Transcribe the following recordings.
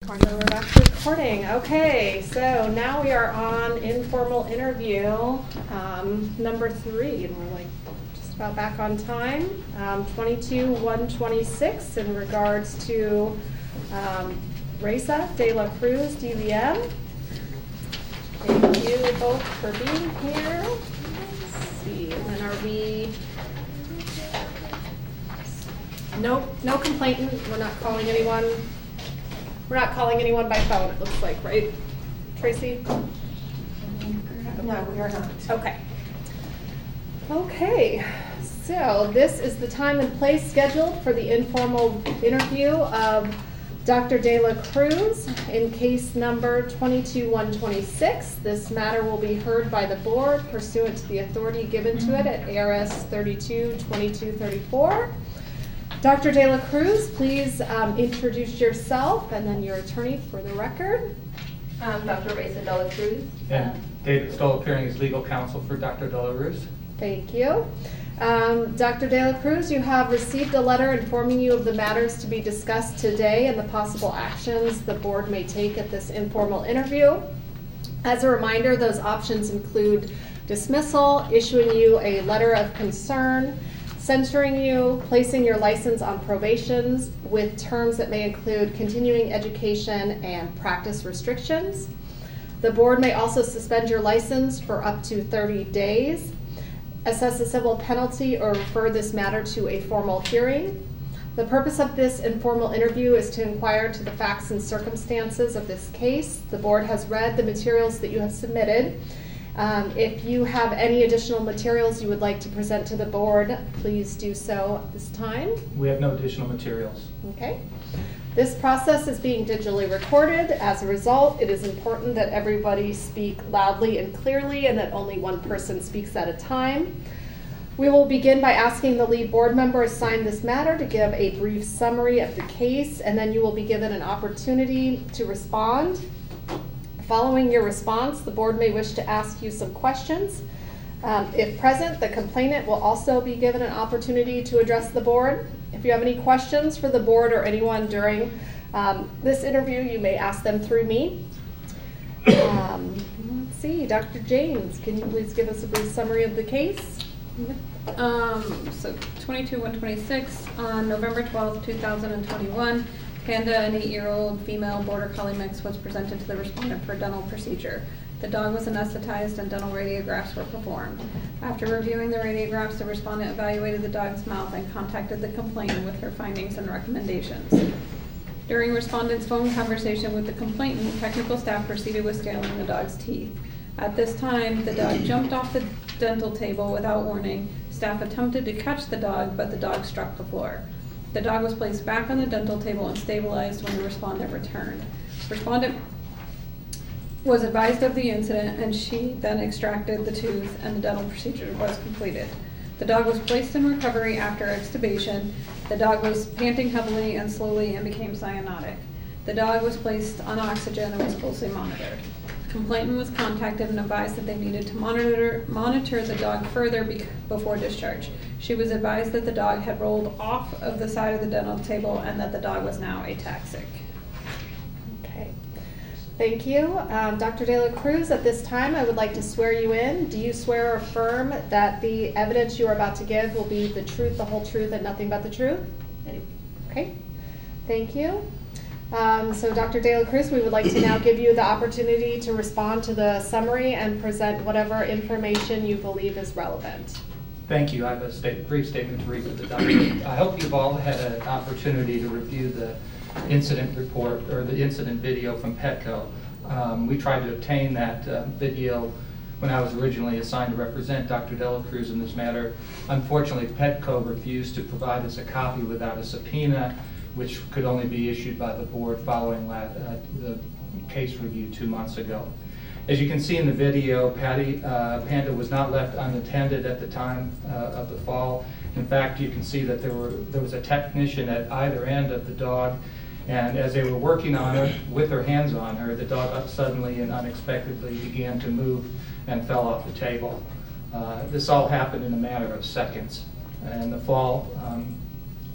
We're back to recording. Okay, so now we are on informal interview number 3, and we're like just about back on time. 22-126 in regards to Reza de la Cruz, DVM. Thank you both for being here. Let's see, and then are we? No complainant. We're not calling anyone. We're not calling anyone by phone, it looks like, right, Tracy? No, we are not. Okay. Okay, so this is the time and place scheduled for the informal interview of Dr. De La Cruz in case number 22-126. This matter will be heard by the board pursuant to the authority given to it at ARS 32-2234. Dr. De La Cruz, please introduce yourself and then your attorney for the record. Dr. Reza de la Cruz. And David Stoll appearing as legal counsel for Dr. De La Cruz. Thank you. Dr. De La Cruz, you have received a letter informing you of the matters to be discussed today and the possible actions the board may take at this informal interview. As a reminder, those options include dismissal, issuing you a letter of concern, censuring you, placing your license on probations with terms that may include continuing education and practice restrictions. The board may also suspend your license for up to 30 days, assess a civil penalty, or refer this matter to a formal hearing. The purpose of this informal interview is to inquire into the facts and circumstances of this case. The board has read the materials that you have submitted. If you have any additional materials you would like to present to the board, please do so at this time. We have no additional materials. Okay. This process is being digitally recorded. As a result, it is important that everybody speak loudly and clearly and that only one person speaks at a time. We will begin by asking the lead board member assigned this matter to give a brief summary of the case, and then you will be given an opportunity to respond. Following your response, the board may wish to ask you some questions. If present, the complainant will also be given an opportunity to address the board. If you have any questions for the board or anyone during this interview, you may ask them through me. Let's see, Dr. James, can you please give us a brief summary of the case? So 22-126 on November 12th, 2021. Panda, an 8-year-old female border collie mix, was presented to the respondent for dental procedure. The dog was anesthetized and dental radiographs were performed. After reviewing the radiographs, the respondent evaluated the dog's mouth and contacted the complainant with her findings and recommendations. During respondent's phone conversation with the complainant, technical staff proceeded with scaling the dog's teeth. At this time, the dog jumped off the dental table without warning. Staff attempted to catch the dog, but the dog struck the floor. The dog was placed back on the dental table and stabilized when the respondent returned. Respondent was advised of the incident, and she then extracted the tooth and the dental procedure was completed. The dog was placed in recovery after extubation. The dog was panting heavily and slowly and became cyanotic. The dog was placed on oxygen and was closely monitored. The complainant was contacted and advised that they needed to monitor the dog further before discharge. She was advised that the dog had rolled off of the side of the dental table and that the dog was now ataxic. Okay, thank you. Dr. De La Cruz, at this time I would like to swear you in. Do you swear or affirm that the evidence you are about to give will be the truth, the whole truth, and nothing but the truth? I do. Okay, thank you. So Dr. De La Cruz, we would like to now give you the opportunity to respond to the summary and present whatever information you believe is relevant. Thank you. I have a brief statement to read with the document. I hope you've all had an opportunity to review the incident report or the incident video from Petco. We tried to obtain that video when I was originally assigned to represent Dr. De La Cruz in this matter. Unfortunately, Petco refused to provide us a copy without a subpoena, which could only be issued by the board following the case review 2 months ago. As you can see in the video, Panda was not left unattended at the time of the fall. In fact, you can see that there was a technician at either end of the dog, and as they were working on her, with her hands on her, the dog suddenly and unexpectedly began to move and fell off the table. This all happened in a matter of seconds, and the fall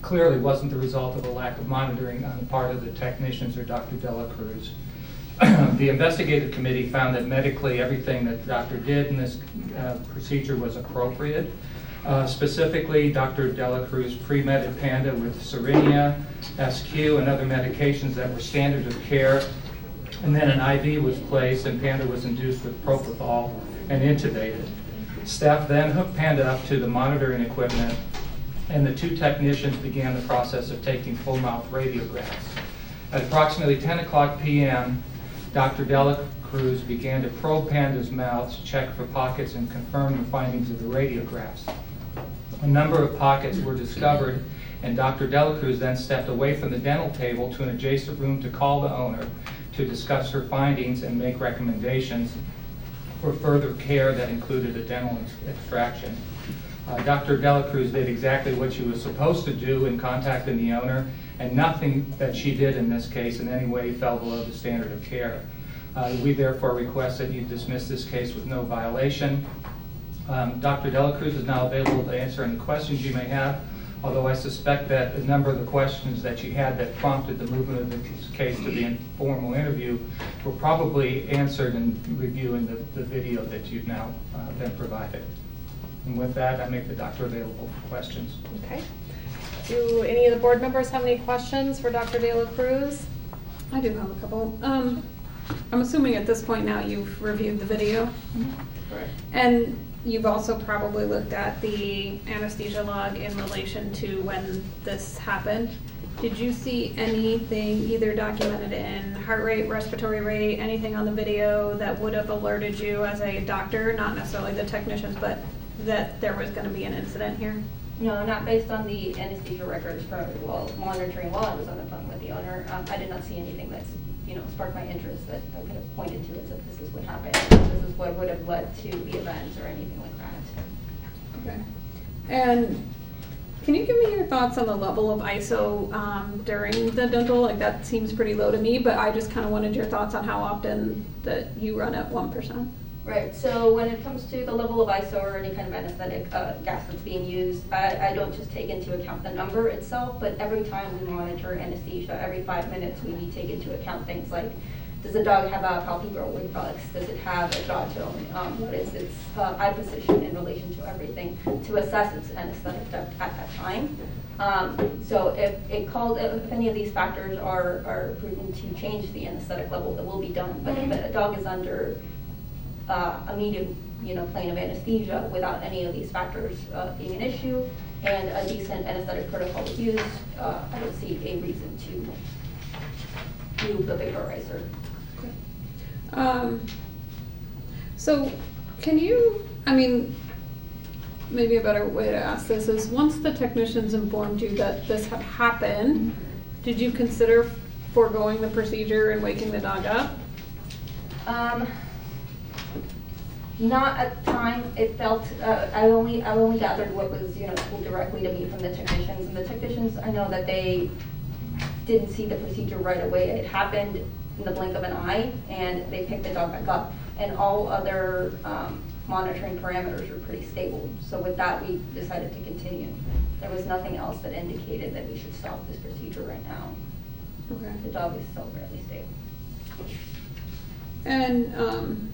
clearly wasn't the result of a lack of monitoring on the part of the technicians or Dr. Dela Cruz. The investigative committee found that medically everything that the doctor did in this procedure was appropriate. Specifically, Dr. Dela Cruz pre-medded Panda with Cerenia, SQ, and other medications that were standard of care. And then an IV was placed and Panda was induced with propofol and intubated. Staff then hooked Panda up to the monitoring equipment, and the two technicians began the process of taking full mouth radiographs. At approximately 10 o'clock p.m., Dr. Dela Cruz began to probe Panda's mouth to check for pockets and confirm the findings of the radiographs. A number of pockets were discovered, and Dr. Dela Cruz then stepped away from the dental table to an adjacent room to call the owner to discuss her findings and make recommendations for further care that included a dental extraction. Dr. Dela Cruz did exactly what she was supposed to do in contacting the owner, and nothing that she did in this case in any way fell below the standard of care. We therefore request that you dismiss this case with no violation. Dr. Dela Cruz is now available to answer any questions you may have, although I suspect that a number of the questions that you had that prompted the movement of the case to the informal interview were probably answered in reviewing the video that you've now been provided. And with that, I make the doctor available for questions. Okay. Do any of the board members have any questions for Dr. Dela Cruz? I do have a couple. I'm assuming at this point now you've reviewed the video. Correct. And you've also probably looked at the anesthesia log in relation to when this happened. Did you see anything either documented in heart rate, respiratory rate, anything on the video that would have alerted you as a doctor, not necessarily the technicians, but that there was going to be an incident here? No, not based on the anesthesia records from monitoring while I was on the phone with the owner. I did not see anything that's sparked my interest that I could have pointed to as if this is what happened, this is what would have led to the events or anything like that. Okay. And can you give me your thoughts on the level of ISO during the dental? Like, that seems pretty low to me, but I just kind of wanted your thoughts on how often that you run at 1%. Right, so when it comes to the level of ISO or any kind of anesthetic gas that's being used, I don't just take into account the number itself, but every time we monitor anesthesia, every 5 minutes we need to take into account things like, does the dog have a palpebral reflex? Does it have a jaw tone? What is its eye position in relation to everything to assess its anesthetic depth at that time? So if any of these factors are proven to change the anesthetic level, it will be done. But if a dog is under a medium, plane of anesthesia without any of these factors being an issue, and a decent anesthetic protocol is used, I don't see a reason to do the vaporizer. So can you, maybe a better way to ask this is, once the technicians informed you that this had happened, did you consider foregoing the procedure and waking the dog up? Not at the time. It felt, I only gathered what was, told directly to me from the technicians. And the technicians, I know that they didn't see the procedure right away. It happened in the blink of an eye, and they picked the dog back up. And all other monitoring parameters were pretty stable. So with that, we decided to continue. There was nothing else that indicated that we should stop this procedure right now. Okay. The dog is still fairly stable. And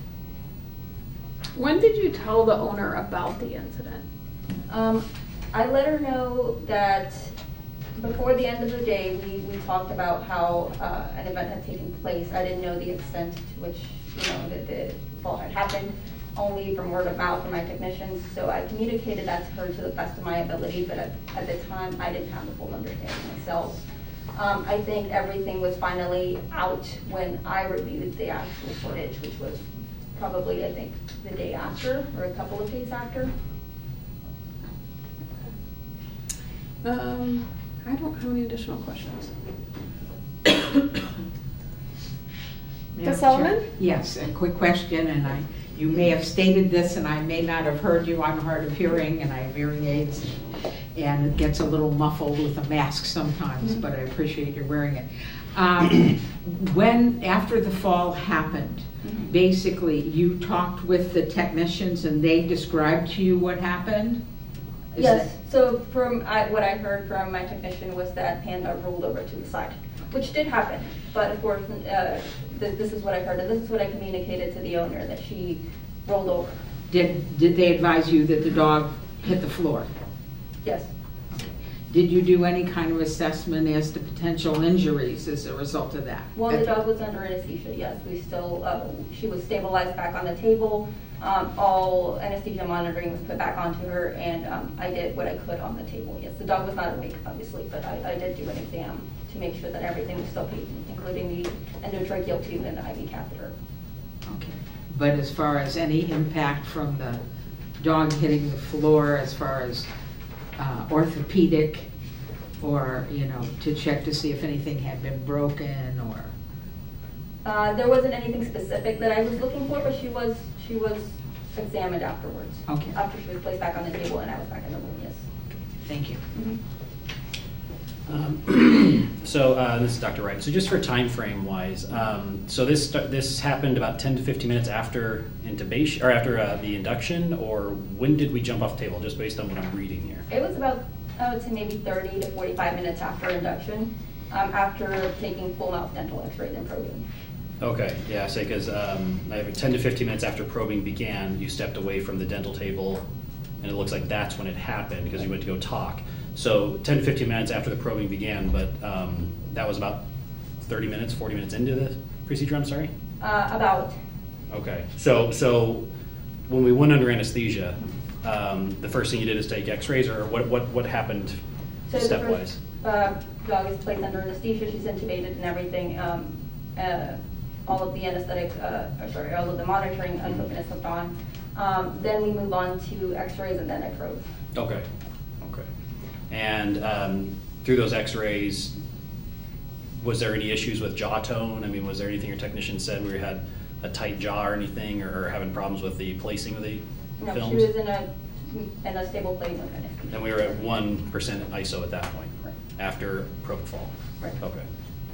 when did you tell the owner about the incident? I let her know that before the end of the day, we talked about how an event had taken place. I didn't know the extent to which that the fall had happened, only from word of mouth from my technicians. So I communicated that to her to the best of my ability, but at the time I didn't have the full understanding myself. I think everything was finally out when I reviewed the actual footage, which was probably, I think, the day after or a couple of days after. I don't have any additional questions. Ms. Solomon? Yes, a quick question, and you may have stated this and I may not have heard you. I'm hard of hearing and I have hearing aids, and it gets a little muffled with a mask sometimes, but I appreciate you wearing it. When, after the fall happened, basically you talked with the technicians and they described to you what happened? Is Yes, that- so from what I heard from my technician was that Panda rolled over to the side, which did happen. But of course, this is what I heard, and this is what I communicated to the owner, that she rolled over. Did they advise you that the dog hit the floor? Yes. Did you do any kind of assessment as to potential injuries as a result of that? While the dog was under anesthesia, yes, she was stabilized back on the table. All anesthesia monitoring was put back onto her, and I did what I could on the table. Yes, the dog was not awake, obviously, but I did do an exam to make sure that everything was still patent, including the endotracheal tube and the IV catheter. Okay. But as far as any impact from the dog hitting the floor, as far as orthopedic, or, to check to see if anything had been broken, or? There wasn't anything specific that I was looking for, but she was examined afterwards. Okay. After she was placed back on the table and I was back in the room, yes. Thank you. So this is Dr. Wright. So just for time frame wise, so this happened about 10 to 15 minutes after intubation, or after the induction, or when did we jump off the table? Just based on what I'm reading here. It was about, I would say maybe 30 to 45 minutes after induction, after taking full mouth dental x-rays and probing. Okay, yeah, say because 10 to 15 minutes after probing began, you stepped away from the dental table, and it looks like that's when it happened because you went to go talk. So 10 to 15 minutes after the probing began, but that was about 30 minutes, 40 minutes into the procedure, I'm sorry? About. Okay, so when we went under anesthesia, the first thing you did is take x-rays, or what happened So the stepwise? first dog is placed under anesthesia, she's intubated and everything. All of the anesthetic, all of the monitoring equipment is hooked on. Then we move on to x-rays and then I probe. Okay. And through those x-rays, was there any issues with jaw tone? I mean, was there anything your technician said where you had a tight jaw or anything, or having problems with the placing of the No, films? she was in a stable place with anesthesia. And we were at 1% ISO at that point, Right. after propofol? Right. Okay.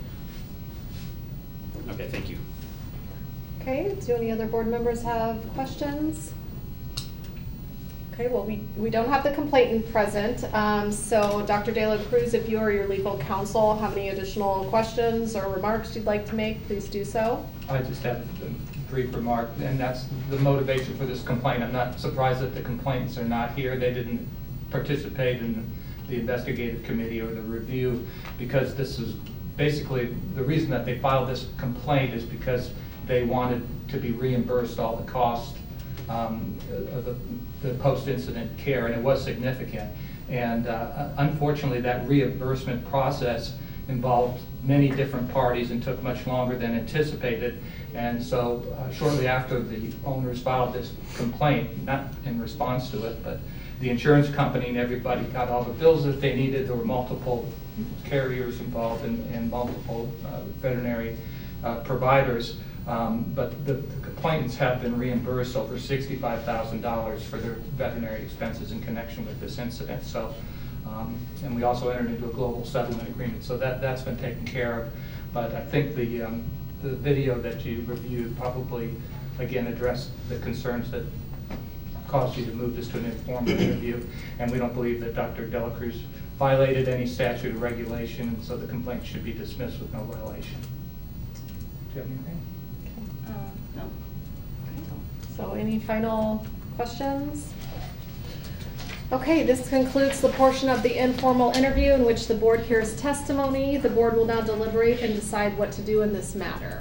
Okay, thank you. Okay, do any other board members have questions? Okay, well, we don't have the complainant present, so Dr. De La Cruz, if you or your legal counsel have any additional questions or remarks you'd like to make, please do so. I just have a brief remark, and that's the motivation for this complaint. I'm not surprised that the complainants are not here. They didn't participate in the investigative committee or the review, because this is basically, the reason that they filed this complaint is because they wanted to be reimbursed all the costs of the post-incident care, and it was significant. And unfortunately, that reimbursement process involved many different parties and took much longer than anticipated. And so shortly after the owners filed this complaint, not in response to it, but the insurance company and everybody got all the bills that they needed. There were multiple carriers involved and multiple veterinary providers. But the complainants have been reimbursed over $65,000 for their veterinary expenses in connection with this incident. So, and we also entered into a global settlement agreement. So that's been taken care of. But I think the video that you reviewed probably, again, addressed the concerns that caused you to move this to an informal interview. And we don't believe that Dr. De La Cruz violated any statute or regulation, and so the complaint should be dismissed with no violation. Do you have anything? No. So any final questions? Okay, this concludes the portion of the informal interview in which the board hears testimony. The board will now deliberate and decide what to do in this matter.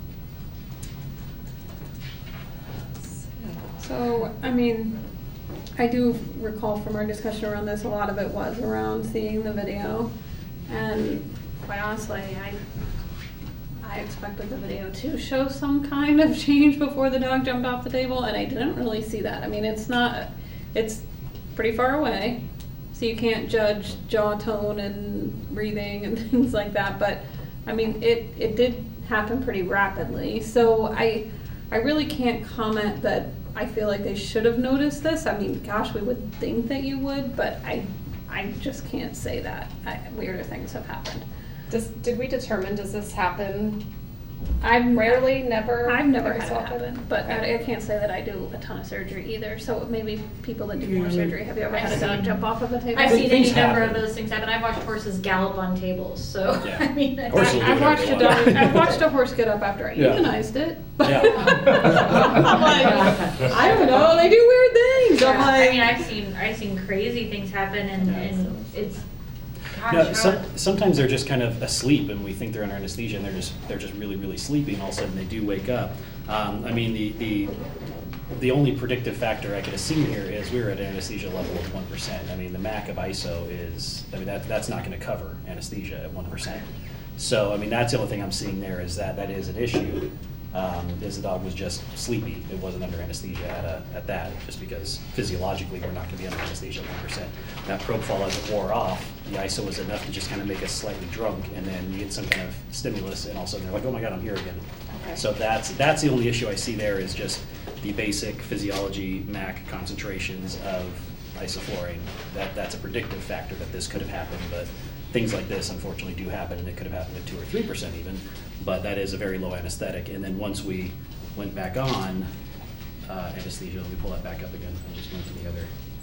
So, I mean, I do recall from our discussion around this, a lot of it was around seeing the video. And quite honestly, I expected the video to show some kind of change before the dog jumped off the table, and I didn't really see that. I mean, it's pretty far away, so you can't judge jaw tone and breathing and things like that, but I mean, it did happen pretty rapidly. So I really can't comment that I feel like they should have noticed this. I mean, gosh, we would think that you would, but I just can't say that. Weirder things have happened. Did we determine, does this happen I've Rarely, never? I've never every had so it often? happen, but Okay. I can't say that I do a ton of surgery either. So maybe people that do more Yeah. surgery. Have you ever had a dog jump off of a table? I've seen Things any number of happen. those things happen. I've watched horses gallop on tables, so, Yeah. I mean. Horses will do I've whatever watched they a want. dog. I've watched a horse get up after I Yeah. euthanized it. Yeah. I'm like, I don't know. They do weird things. I'm Yeah, like, I mean, I've seen crazy things happen and it's, gosh, No, how- sometimes they're just kind of asleep and we think they're under anesthesia and they're just really, really sleepy and all of a sudden they do wake up. I mean, the only predictive factor I could assume here is we were at an anesthesia level of 1%. I mean, the MAC of ISO is, I mean, that's not gonna cover anesthesia at 1%. So, I mean, that's the only thing I'm seeing there is that is an issue. Is the dog was just sleepy. It wasn't under anesthesia at that, just because physiologically we're not gonna be under anesthesia at 1%. That propofol as it wore off, the ISO was enough to just kind of make us slightly drunk, and then you get some kind of stimulus, and all of a sudden they're like, oh my God, I'm here again. Okay. So that's the only issue I see there is just the basic physiology MAC concentrations of isoflurane. That's a predictive factor that this could have happened, but things like this unfortunately do happen, and it could have happened at 2 or 3% even, but that is a very low anesthetic. And then once we went back on anesthesia, let me pull that back up again. I just went from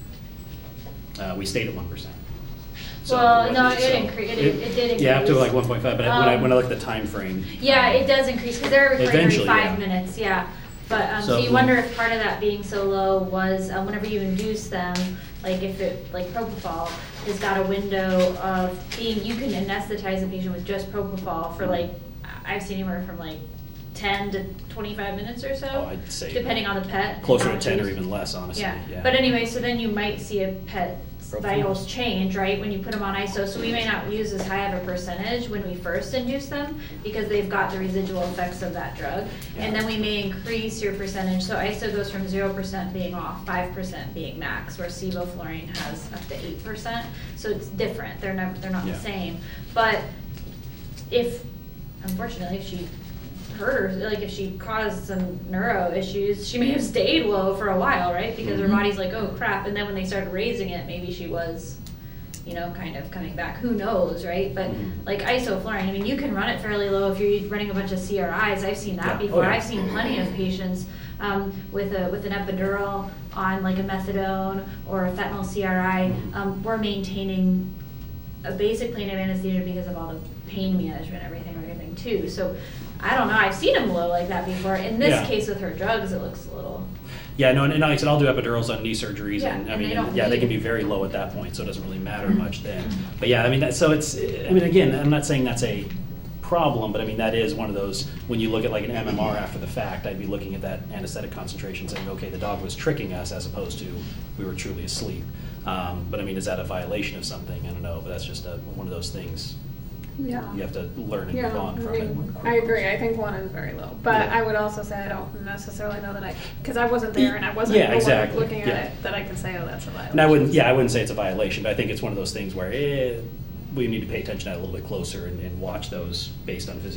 the other. We stayed at 1%. So Well, no, wasn't- it so incre- it did Yeah, up to increase. like 1.5, but when I look at the time frame. Yeah, it does increase, because they're recording every Eventually, 5 yeah. minutes, yeah. But, So so you we- wonder if part of that being so low was, whenever you induce them, like if it, like propofol, has got a window of being, you can anesthetize a patient with just propofol for like, I've seen anywhere from like 10 to 25 minutes or so. Oh, I'd say depending on the pet. and Closer how to it's 10 or used. even less, honestly. Yeah, but anyway, so then you might see a pet's Propofol. vitals change, right, when you put them on ISO. So we may not use as high of a percentage when we first induce them because they've got the residual effects of that drug. And Yeah. then we may increase your percentage. So ISO goes from 0% being off, 5% being max, where sevoflurane has up to 8%. So it's different. They're not Yeah. the same. But if, unfortunately, if she hurt her, like if she caused some neuro issues, she may have stayed low for a while, right? Because her Mhm. body's like, oh crap, and then when they started raising it, maybe she was, you know, kind of coming back. Who knows, right? But Mhm. like isoflurane, I mean, you can run it fairly low if you're running a bunch of CRIs. I've seen Yeah. that Oh, before. yeah. I've seen plenty of patients with an epidural on like a methadone or a fentanyl CRI. Mhm. We're maintaining a basic plan of anesthesia because of all the pain management, everything we're giving too. So I don't know, I've seen them low like that before. In this Yeah. case with her drugs, it looks a little, Yeah, no, and like I said, I'll do epidurals on knee surgeries, Yeah, and I and they mean, don't yeah, they can bleed. be very low at that point, so it doesn't really matter Mm-hmm. much then. But yeah, I mean, so it's, I mean, again, I'm not saying that's a problem, but I mean, that is one of those, when you look at like an MMR after the fact, I'd be looking at that anesthetic concentration saying, okay, the dog was tricking us as opposed to we were truly asleep. But I mean, is that a violation of something? I don't know, but that's just one of those things yeah. you have to learn and Yeah, move on from I it. mean, I agree. I think 1 is very low, but Yeah. I would also say I don't necessarily know that because I wasn't there and I wasn't Yeah, the one exactly. looking at Yeah. it, that I can say, oh, that's a violation. And I wouldn't say it's a violation, but I think it's one of those things where we need to pay attention to that a little bit closer and watch those based on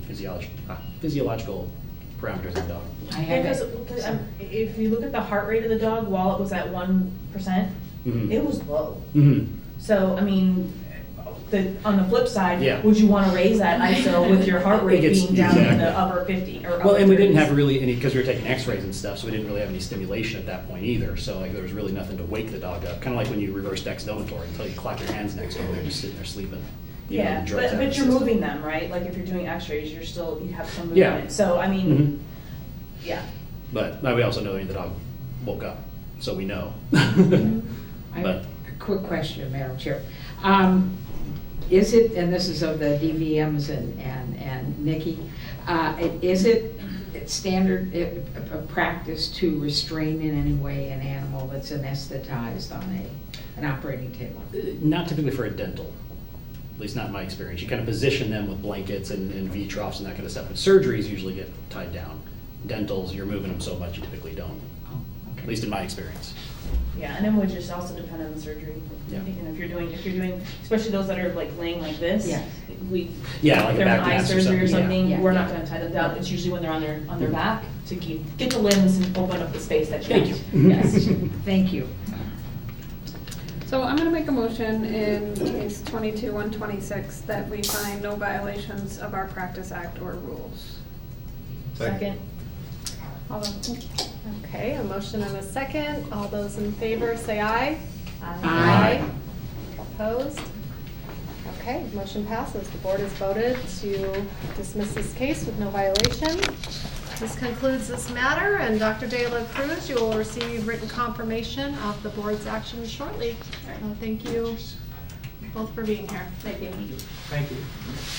physiological parameters of the dog. I have Because, it. if you look at the heart rate of the dog while it was at 1%, Mhm. it was low. Mhm. So, I mean, on the flip side, Yeah. would you want to raise that ISO with your heart rate It gets- being down in the exactly. upper 50 or upper Well, and we didn't 30s? have really any, because we were taking x-rays and stuff, so we didn't really have any stimulation at that point either. So like there was really nothing to wake the dog up, kind of like when you reverse dexdonatory until you clap your hands next to them, they're just sitting there sleeping. You know, Yeah, the drugs out of but the you're system. moving them, right? Like if you're doing x-rays, you have some Yeah. movement. So, I mean, Mhm. yeah. But we also know the dog woke up, so we know. I have But a quick question, Madam Chair. Is it, and this is of the DVMs and Nikki, is it standard a practice to restrain in any way an animal that's anesthetized on an operating table? not typically for a dental, at least not in my experience. You kind of position them with blankets and V-troughs and that kind of stuff, but surgeries usually get tied down. Dentals, you're moving them so much you typically don't, Oh, at least in my experience. Yeah, and it would just also depend on the surgery. Yeah. And if you're doing, especially those that are like laying like this. Yes. Yeah, like if a they're in back eye mass or surgery or something, something, yeah. we're Yeah. not gonna tie them down. It's usually when they're on their back to get the limbs and open up the space that you Thank want. you. Yes. Thank you. So I'm gonna make a motion in case 22-126 that we find no violations of our Practice Act or rules. Second. All those- Okay, a motion and a second. All those in favor say aye. Aye. Opposed? Okay, motion passes. The board has voted to dismiss this case with no violation. This concludes this matter, and Dr. De La Cruz, you will receive written confirmation of the board's actions shortly. Thank you both for being here. Thank you. Thank you.